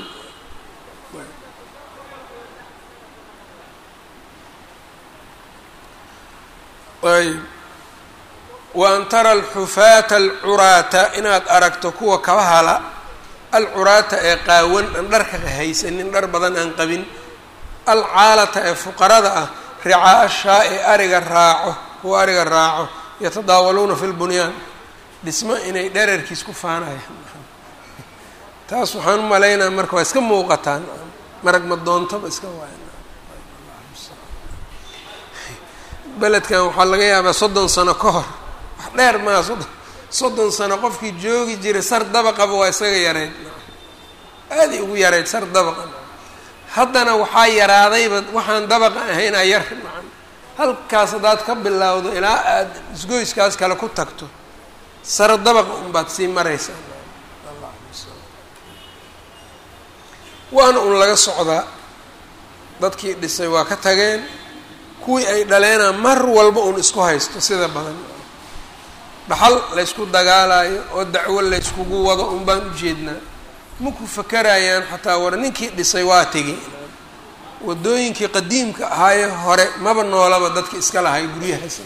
A: ayb wa an tara alxufaata alcuraata inaad aragto kuwa kaba hala alcuraata ee qaawan aan dharka haysanin dhar badan aan qabin alcaalata ee fuqarada ah ricaa ashaa ee ariga raaco kuwa ariga raaco yatadaawaluuna fi lbunyaan dhismo inay dherarkiis ku faanayaan taas waxaan u malaynaa marka waa iska muuqataan marag ma doontaba iska waaya beledkan waxaa laga yaabaa soddon sano ka hor wax dheer maa soddon soddon sano qofkii joogi jiray sar dabaqaba waa isaga yareyd aaday ugu yareyd sar dabaqa haddana waxaa yaraadayba waxaan dabaqa ahaynaa yar macan halkaas haddaad ka bilowdo ilaa aada isgoyskaas kale ku tagto sar dabaqa unbaad sii maraysaa waana un laga socdaa dadkii dhisay waa ka tageen kuwii ay dhaleena mar walba un isku haysto sida badan dhaxal laysku dagaalayo oo dacwo layskugu wado un baan ujeednaa maku fakarayaan xataa war ninkii dhisay waa tegey wadooyinkii qadiimka ahaaye hore maba noolaba dadka iska lahay guryahaas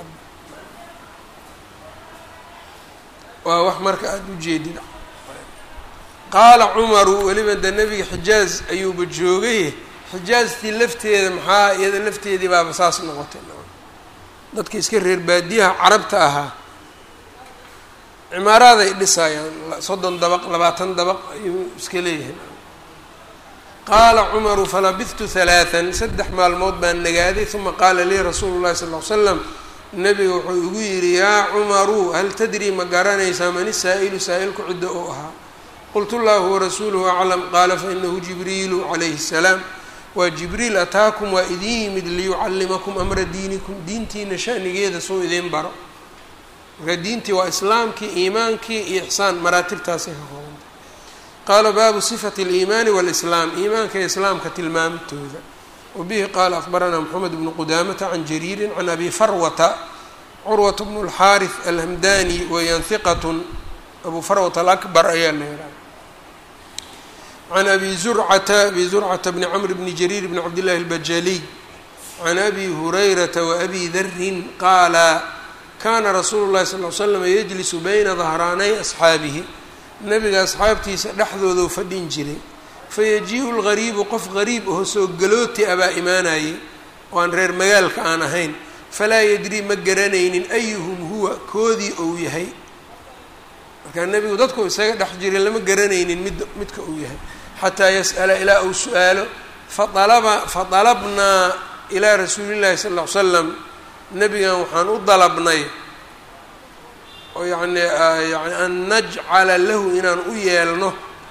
A: waa wax marka aada ujeedid qaala cumaru weliba de nebiga xijaaz ayuuba joogay xijaaztii lafteeda maxaa iyada lafteedii baaba saas noqotay dadka iska reer baadiyaha carabta ahaa cimaaraaday dhisayaan soddon dabaq labaatan dabaq ayuu iska leeyahay qaala cumaru falabithtu halaathan saddex maalmood baan nagaaday uma qaala lii rasuulu llahi sala ll ly slam nebiga wuxuu igu yidhi yaa cumaru hal tadri ma garanaysaa man isaa'ilu saa'ilku cidda oo ahaa qultu llahu warasuuluhu aclam qaala fainahu jibriilu calayhi الsalaam waa jibriil ataakum waa idin yimid liyucallimakum amra diinikum diintiina shanigeeda soo idiin baro marka diintii waa islaamkii iimaankii iyo ixsaan maraatibtaasay ka koobantay qaala baabu sifati اliimaani wاlislaam iimaanka iyo islaamka tilmaamtooda wabihi qaala akbaranaa moxamed bnu qudaamata can jariirin can abi farwata curwata bnu اlxaariث alhamdani weeyaan hiqatun abu farwata alakbar ayaa la yihaaha can abi zurcata abi zurcata bni camr bni jariir bni cabdillahi albajaliy can abi hurayrata waabi darin qaala kana rasuulu llahi sal ly slam yajlisu bayna dahraanay asxaabihi nabiga asxaabtiisa dhexdoodau fadhin jiray fayaji-u lgariibu qof gariib oo soo galooti abaa imaanayay oo aan reer magaalka aan ahayn falaa yadrii ma garanaynin ayuhum huwa koodii ou yahay markaa nebigu dadku isaga dhex jiray lama garanaynin mid midka uu yahay xataa yas'ala ilaa uu su-aalo faalaba fadalabnaa ilaa rasuuli llahi sala ll ly slam nebigan waxaan u dalabnay oo yani yani an najcala lahu inaan u yeelno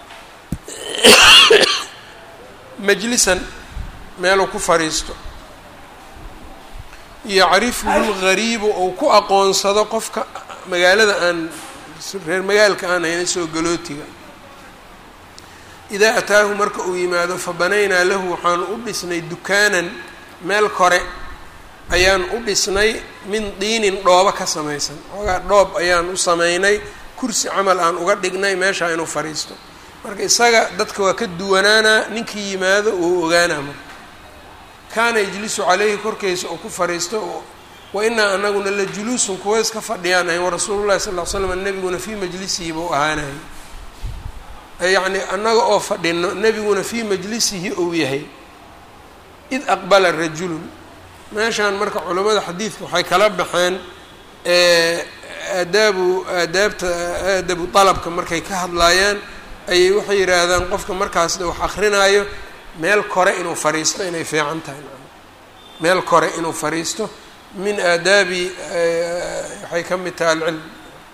A: majlisan meeluu ku fadhiisto yacrifuhu lgariibu ou ku aqoonsado qofka magaalada aan reer magaalka aan hayna soo galootiga idaa ataahu marka uu yimaado fabanaynaa lahu waxaan u dhisnay dukaanan meel kore ayaan u dhisnay min diinin dhoobo ka samaysan xoogaa dhoob ayaan u sameynay kursi camal aan uga dhignay meeshaa inuu fadhiisto marka isaga dadka waa ka duwanaanaa ninkii yimaado uu ogaanaa marka kaana yajlisu caleyhi korkiisa oo ku fadhiisto wa inaa anaguna la juluusun kuwa iska fadhiyaan ahayn warasuulu llahi sal ll ly slam nebiguna fii majlisihi buu ahaanayay yacni annaga oo fadhino nebiguna fii majlisihi ou yahay id aqbala rajulun meeshaan marka culimmada xadiidka waxay kala baxeen aadaabu aadaabta aadabu dalabka markay ka hadlaayaan ayay waxay yidhaahdaan qofka markaasna wax akrinaayo meel kore inuu fadhiisto inay fiican tahay meel kore inuu fadhiisto min aadaabi waxay ka mid tahay alcilm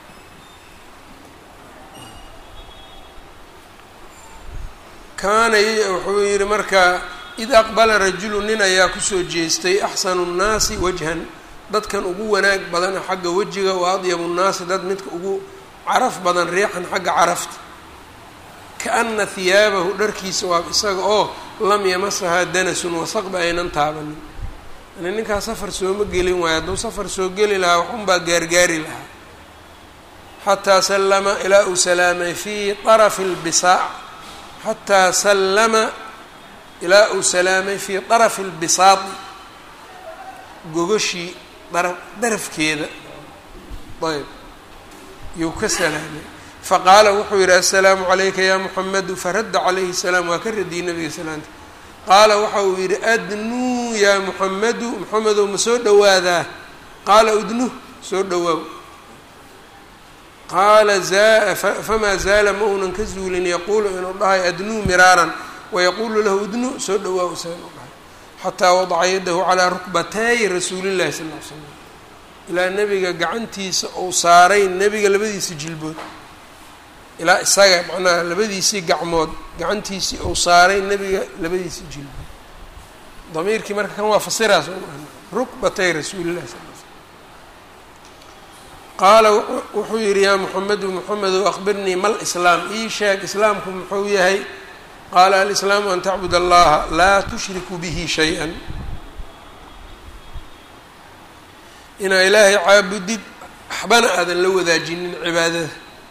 A: kaana wuxuu yihi marka id aqbala rajulu nin ayaa kusoo jeestay axsanu nnaasi wajhan dadkan ugu wanaag badana xagga wejiga wa adyabu nnaasi dad midka ugu caraf badan riixan xagga carafta kaana hiyaabahu dharkiisa waa isaga oo lam yamasahaa danasun wasaqba aynan taabanin yani ninkaa safar sooma gelin waayo hadduu safar soo geli lahaa waxunbaa gaargaari lahaa xataa sallama ilaa uu salaamay fii arafi lbisaac xataa sallama ilaa uu salaamay fii طarafi اlbisaadi gogoshii dara darafkeeda ayb yuu ka salaamay faqaala wuxuu yidhi assalaamu calayka ya muxamedu faradda calayhi الsalaam waa ka radiyey nabiga salaanta qaala waxa uu yidhi adnuu ya muxamedu muxamedow ma soo dhowaadaa qaala udnuh soo dhowaaw qaala famaa zaala ma uunan ka zuulin yaquulu inuu dhahay adnuu miraaran wayaquulu lahu udnu soo dhowaa isagan u dhahay xataa wadaca yadahu calaa rukbataayi rasuulillahi sal ll ly slam ilaa nebiga gacantiisa uu saaray nebiga labadiisa jilbood ilaa isaga macnaha labadiisii gacmood gacantiisii uu saaray nebiga labadiisii jilbood damiirkii marka kan waa fasiraas rukbatay rasuulillahi sal l slam qaala wuxuu yidhi yaa muxamedu muxamedow akhbirnii mal islaam ii sheeg islaamku muxuu yahay qaala alislaamu an tacbud allaha laa tushriku bihi shay-an inaa ilaahay caabudid waxbana aadan la wadaajinin cibaadada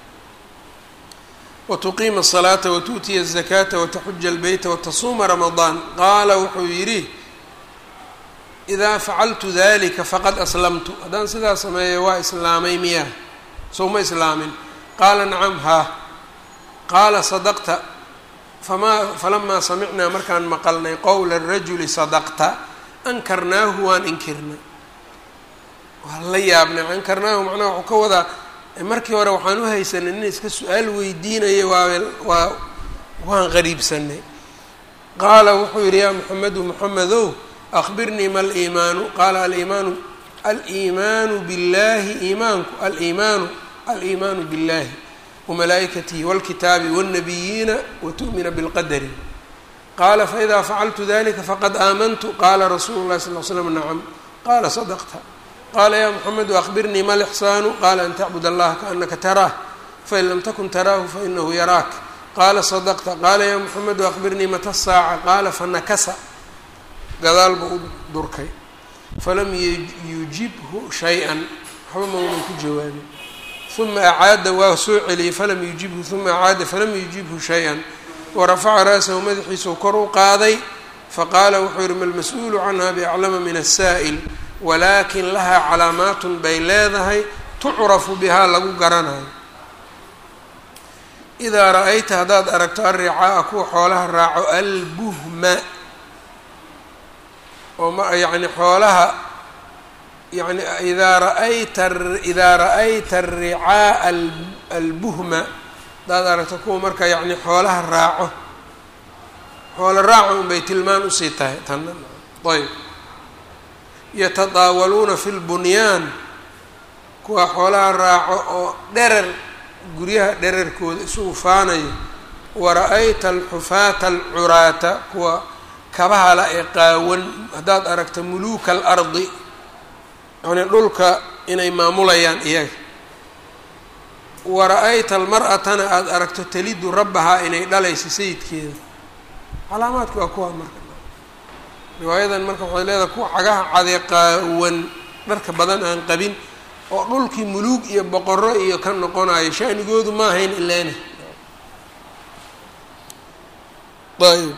A: watuqiima الsalaata watu'tiya الzakaata wataxuja اlbeyta watasuuma ramadaan qaala wuxuu yidhi idaa facaltu dalika faqad aslamtu haddaan sidaa sameeyo waa islaamay miyaa sow ma islaamin qaala nacam haa qaala sadaqta famaa falamaa samicnaa markaan maqalnay qowla rajuli sadaqta ankarnaahu waan inkirnay waan la yaabnay ankarnaahu macnaha waxuu ka wadaa markii hore waxaan u haysanay nin iska su-aal weydiinaya waabe waa waan qariibsanay qaala wuxuu yidhi yaa muxamedu muxamedow akhbirnii ma aliimaanu qaala aliimaanu aliimaanu biاllahi iimaanku aliimaanu aliimaanu biاllahi wamalaa'ikatihi wاlkitaabi wالnabiyiina watu'mina bilqadari qaala faidaa facaltu dalika faqad aamantu qaala rasuulu اllahi sal l slam nacam qaala sadaqta qaala yaa muxamedu akhbirnii ma lixsaanu qaala an tacbud allaha kaanaka taraah fain lam takun taraahu fainahu yaraak qaala sadaqta qaala yaa muxamedu akhbirnii mata saaca qaala fanakasa gadaal buu u durkay falam yujibhu shay-an waxba maunan ku jawaabin uma acaada waa soo celiyey falam yujibhu uma acaada falam yujibhu shay-an warafaca ra'sahu madaxiisuu kor u qaaday faqaala wuxuu yihi malmas-uulu canha biaclama min asaa'il walaakin lahaa calaamaatun bay leedahay tucrafu bihaa lagu garanayo idaa ra-ayta haddaad aragto alricaa'a kuwa xoolaha raaco albuhma oo ma yacni xoolaha yani idaa raayta idaa ra-ayta aricaa'a albuhma haddaad aragto kuwa marka yacni xoolaha raaco xoolo raaco unbay tilmaan usii tahay tanna ayb yatadaawaluuna fi lbunyaan kuwa xoolaha raaco oo dherer guryaha dherarkooda isugu faanayo wara-ayta alxufaata alcuraata kuwa kabaha la ee qaawan haddaad aragto muluuka alardi yani dhulka inay maamulayaan iyaga wara-ayta almar-atana aada aragto talidu rabbahaa inay dhalayso sayidkeeda calaamaadku waa kuwa marka riwaayadan marka waxay leedahay kuwa cagaha cadee qaawan dharka badan aan qabin oo dhulkii muluug iyo boqorro iyo ka noqonayo shanigoodu ma ahayn ilaana ayb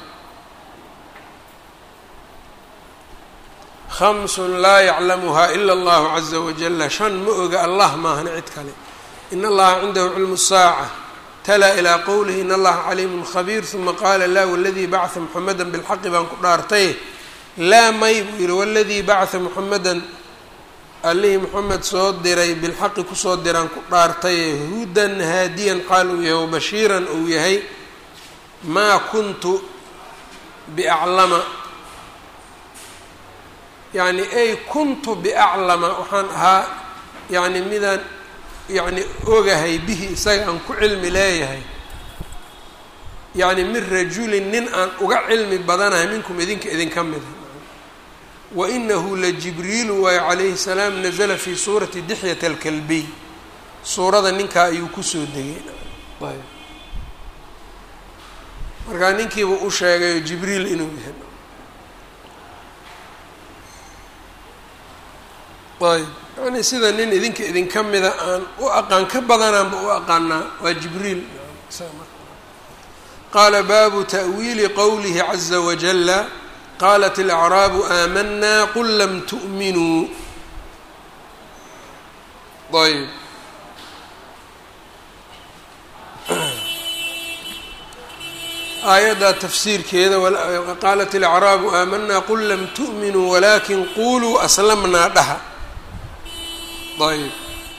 A: khamsun laa yaclamuhaa ila allahu caza wajala shan ma oga allah maahna cid kale in allaha cindahu cilmu الsaaca tala ilaa qowlihi in allaha caliimun khabiir uma qaala laa waladii bacثa muxameda bilxaqi baan ku dhaartay laa may buu yihi waladii bacثa muxameda allihii moxamed soo diray bilxaqi kusoo diraan ku dhaartaye hudan haadiyan xaal uu yahay wabashiiran uu yahay maa kuntu biaclama yacni ay kuntu biaclama waxaan ahaa yacni midaan yacni ogahay bihi isaga aan ku cilmi leeyahay yacni min rajulin nin aan uga cilmi badanahay minkum idinka idinka mida wainahu lajibriilu waayo calayhi salaam nazla fi suurati dixyat alkalbiy suurada ninkaa ayuu kusoo degay ayb markaa ninkiiba u sheegayo jibriil inuu yahay ayb yani sida nin idinka idinka mida aan u aqaan ka badanaanba u aqaanaa waa jibriil qaala baabu ta'wiili qowlihi caza wajala qaalat alacraabu aamanaa qul lam tu'minuu ayb aayaddaa tafsiirkeeda qaalat alacraabu aamanaa qul lam tu'minuu walaakin quluu aslamnaa dhaha ayb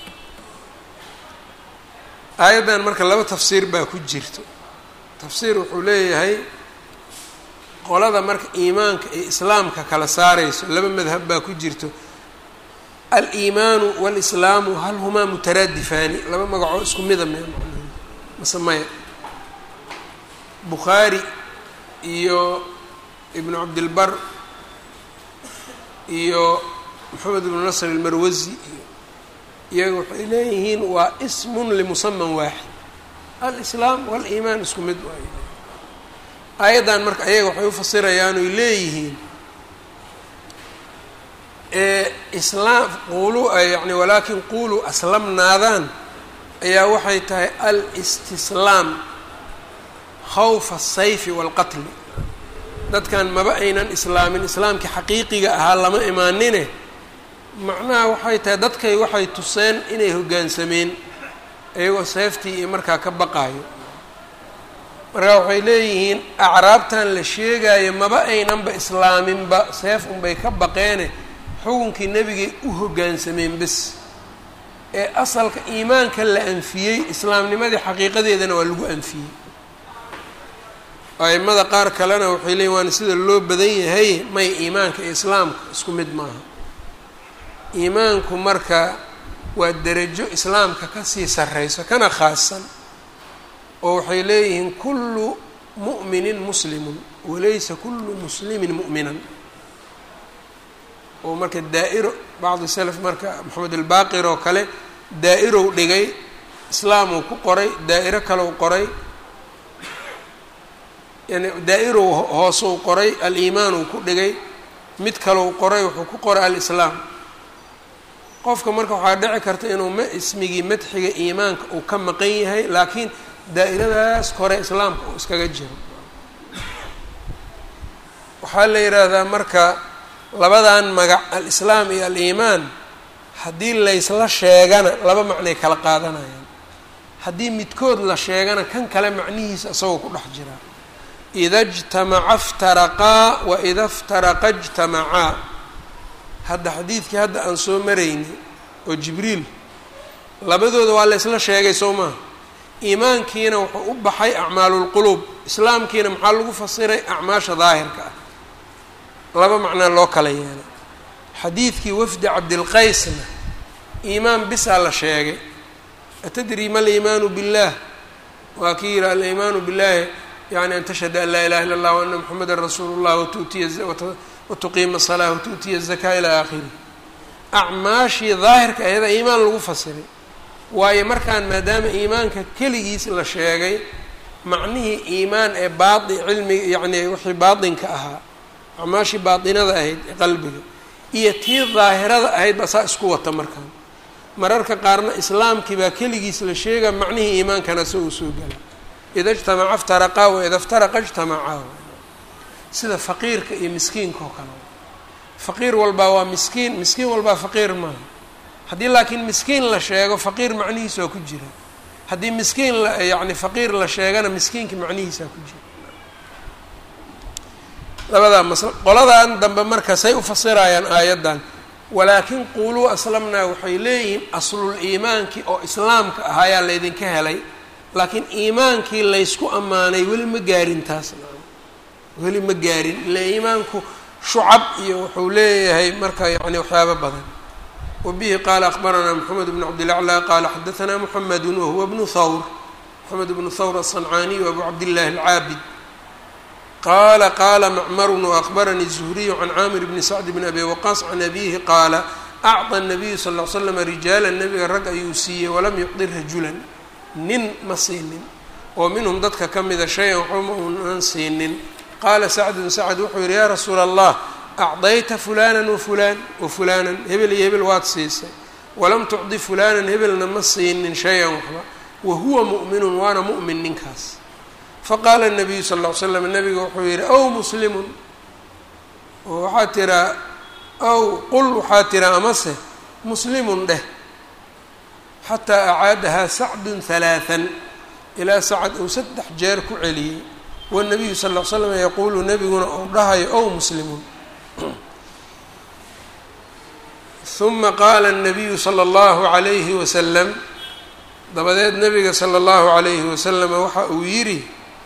A: aayaddan marka laba tafsiir baa ku jirto tafsiir wuxuu leeyahay qolada marka iimaanka iyo islaamka kala saarayso laba madhab baa ku jirto al-iimaanu wal-islaamu hal humaa mutaraadifaani laba magacoo isku mida me mase maya bukhaari iyo ibnu cabdilbar iyo moxamed ibnu nasr almarwasi iyo iyaga waxay leeyihiin waa ismun limusaman waaxid al-islaam wal-iimaan isku mid waay aayaddan marka ayaga waxay ufasirayaan oy leeyihiin islaam qulu yani walaakin quluu aslamnaadaan ayaa waxay tahay al-istislaam khawfa asayfi waalqatli dadkan maba aynan islaamin islaamkii xaqiiqiga ahaa lama imaanine macnaha waxay tahay dadkay waxay tuseen inay hoggaansameen iyagoo seeftii iyo markaa ka baqaayo markaa waxay leeyihiin acraabtan la sheegaayo maba aynanba islaaminba seef unbay ka baqeene xukunkii nebigay u hoggaansameen bes ee asalka iimaanka la anfiyey islaamnimadii xaqiiqadeedana waa lagu anfiyey aimada qaar kalena waxay leeyihin waana sida loo badan yahay may iimaanka iyo islaamka isku mid maaha iimaanku marka waa derajo islaamka kasii sarreyso kana khaasan oo waxay leeyihiin kullu mu'minin muslimun walaysa kullu muslimin mu'minan oo marka daa'iro bacdi salaf marka maxamed albaaqir oo kale daa'irow dhigay islaamuu ku qoray daa'iro kalow qoray yani daa'irow hoosou qoray al-iimaanuu ku dhigay mid kalow qoray wuxuu ku qoray al-islaam qofka marka waxaa dhici karta inuu ma ismigii madxiga iimaanka uu ka maqan yahay laakiin daa'iradaas kore islaamka uu iskaga jiro waxaa la yidhaahdaa marka labadan magac al-islaam iyo al-iimaan haddii laysla sheegana laba macnay kala qaadanayaan haddii midkood la sheegana kan kale macnihiisa isagoo ku dhex jiraa ida ijtamaca iftaraqaa wa ida iftaraqa ijtamacaa hadda xadiidkii hadda aan soo maraynay oo jibriil labadooda waa laysla sheegay soo maha iimaankiina wuxuu u baxay acmaalulquluub islaamkiina maxaa lagu fasiray acmaasha daahirka ah laba macnaa loo kala yeelay xadiidkii wafdi cabdilqaysna iimaan bisaa la sheegay atadri ma aliimaanu biاllah waa kii yihi aliimaanu biاllahi yani an tashhada an laa ilaha illa اllah waana moxameda rasuulu اllah watuutiya watuqiima الsalaa watuutiya الzakaa ilaa aakhirih acmaashii daahirka ayada iimaan lagu fasiray waayo markaan maadaama iimaanka keligiis la sheegay macnihii iimaan ee baai cilmiga yani wixii baatinka ahaa acmaashii baatinada ahayd ee qalbiga iyo tii daahirada ahayd ba saa isku wata markaan mararka qaarna islaamkii baa keligiis la sheega macnihii iimaankana soo u soo gala ida ijtamaca iftaraqaa wa ida iftaraqa ijtamacaa sida faqiirka iyo miskiinka oo kale faqiir walbaa waa miskiin miskiin walbaa faqiir maaha haddii laakiin miskiin la sheego faqiir macnihiisa waa ku jira haddii miskiin la yacni faqiir la sheegana miskiinka macnihiisaa ku jira labadaa masl qoladan dambe marka say u fasirayaan aayaddan walaakin quuluu aslamnaa waxay leeyihiin aslul iimaankii oo islaamka ah ayaa laydinka helay laakiin iimaankii laysku ammaanay weli ma gaarin taas weli ma gaarin ila iimaanku shucab iyo wuxuu leeyahay marka yacni waxyaabo badan wabihi qaala akbaranaa moxamed bnu cabdilaclaa qaala xadaanaa moxamedun wahuwa bnu thawr moxamed bnu thawr aلصancaaniy abu cabdillahi alcaabid qaala qaala macmarun waakbaranii الzuhriyu can caamir bni sacd bni abi waqaas can abihi qaala acطى الnabiyu sal ll ly slam rijaala nebiga rag ayuu siiyey walam yucdi rajulan nin ma siinin oo minhum dadka ka mida shay-an waxuma unan siinin qaala sacdun sacd wuxuu yihi yaa rasuula allah acdayta fulana wafulaan wafulanan hebel iyo hebel waad siisay walam tucdi fulanan hebelna ma siinin shay-an waxba wahuwa mu'minun waana mu'min ninkaas faqaala الnabiyu sal ll ly slam nabiga wuxuu yihi ow muslimun oo waxaa tiraa ow qul waxaa tiraa amase muslimun dheh xataa acaadahaa sacdun halaathan ilaa sacad uu saddex jeer ku celiyey wالnabiyu sal ll ly slam yaquulu nebiguna ou dhahayo ow muslimun huma qaala الnabiyu salى اllahu عalayhi wasalam dabadeed nebiga salى اllahu عalayhi wasalama waxa uu yidhi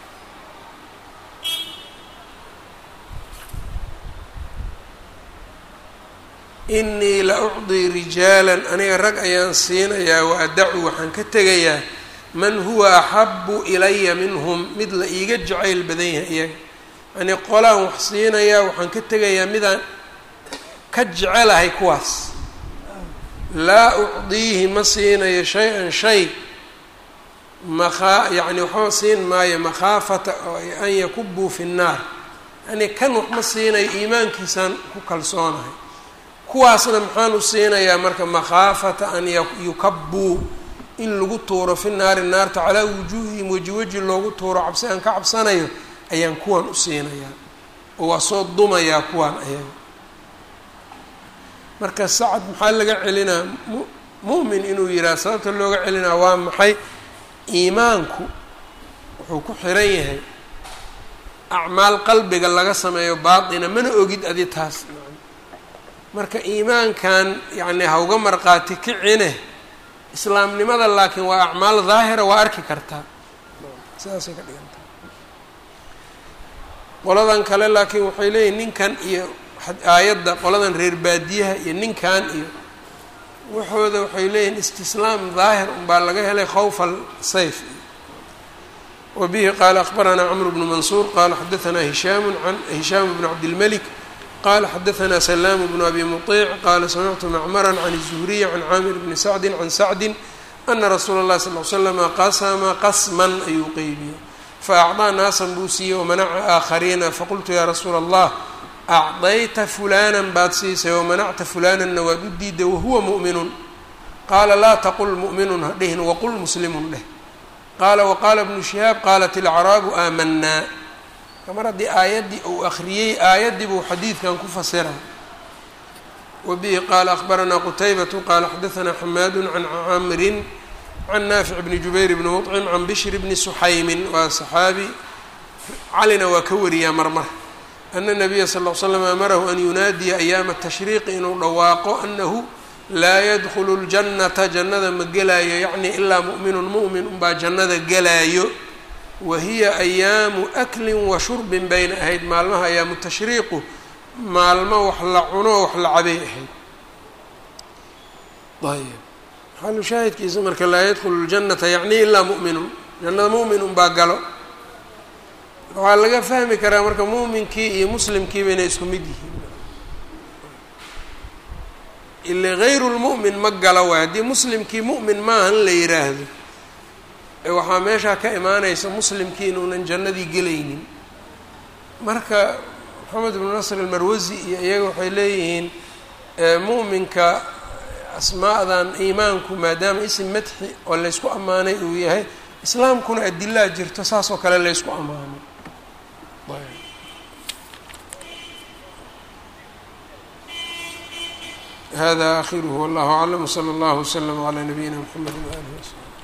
A: inii la ucdii rijaalan aniga rag ayaan siinayaa wa adacu waxaan ka tegayaa man huwa axabu ilaya minhum mid la iiga jacayl badan yahay iyaga yani qolaan wax siinayaa waxaan ka tegayaa midaan ka jecelahay kuwaas laa ucdiihi ma siinayo shay-an shay makaa yani waxba siin maayo makhaafata an yakubuu fi nnaar yani kan wax ma siinayo iimaankiisaan ku kalsoonahay kuwaasna maxaan u siinayaa marka makhaafata an yukabuu in lagu tuuro fi naari naarta calaa wujuuhihim weji weji loogu tuuro cabsi aan ka cabsanayo ayaan kuwan u siinayaa oo waa soo dumayaa kuwaan ayaga marka sacad maxaa laga celinaa mu mu'min inuu yidhaha sababta looga celinaa waa maxay iimaanku wuxuu ku xiran yahay acmaal qalbiga laga sameeyo baatina mana ogid adi taas marka iimaankan yacni hauga marqaati kicine islaamnimada laakiin waa acmaal daahira waa arki kartaa sidaasay ka dhigan tahay qoladan kale laakiin waxay leeyihin ninkan iyo aayadda qoladan reer baadiyaha iyo ninkan iyo waxooda waxay leeyihin istislaam daahir unbaa laga helay khawfa sayf wabihi qaala akbaranaa cmr bnu mansuur qaala xadaanaa hishaam an hishaam bnu cabdilmalik qala xadaanaa salaam bnu abi muطiic qaala samictu macmara can الzuhriy can caamir bni sacdi can sacdi ana rasuula اllahi sal l slama qasma qasman ayuu qeybiyey faacطaa naasan buu siiyey wamanaca aakhariina faqultu yaa rasuula allah acdayta fulanan baad siisay wamanacta fulananna waad u diiday wahuwa mu'minun qaala laa taqul mu'minun hadhihin waqul muslimun dheh qaala waqaala bnu shihaab qaalat ilacraabu aamanaa mar haddii aayaddii uu akriyey aayaddii buu xadiidkan ku fasira wabihi qaala akbaranaa qutaybatu qaala xadaanaa xamaadu can camrin can naafic bni jubayr bni muطcim can bishri bni suxaymin waa saxaabi calina waa ka wariyaa marmar ana nabiya sal l slam amarahu an yunaadiya ayaama tashriiqi inuu dhawaaqo anahu laa yadkhulu ljannata jannada ma gelaayo yacni ilaa mu'minun mu'min unbaa jannada gelaayo wahiya ayaamu aklin wa shurbin bayna ahayd maalmaha ayaamu tashriiqu maalmo wax la cuno wax la cabay ahayd ayb xalu shaahidkiisa marka laa yadkhulu ljannata yacni ilaa mu'minun jannada mu'min unbaa galo waxaa laga fahmi karaa marka mu'minkii iyo muslimkiiba inay isku mid yihiin ila gayru lmu'min ma galo waay haddii muslimkii mu'min maahan la yiraahdo waxaa meeshaa ka imaanaysa muslimkii inuunan jannadii gelaynin marka moxamed ibnu nasr almarwasi iyo iyaga waxay leeyihiin mu'minka asmaadan iimaanku maadaama isim madxi oo laysku ammaanay uu yahay islaamkuna adilaa jirto saas oo kale laysku ammaano. hada akhiruhu wallahu aclam wsala allahu waslama calaa nabiyina mxamedi waalihi wasaxbi.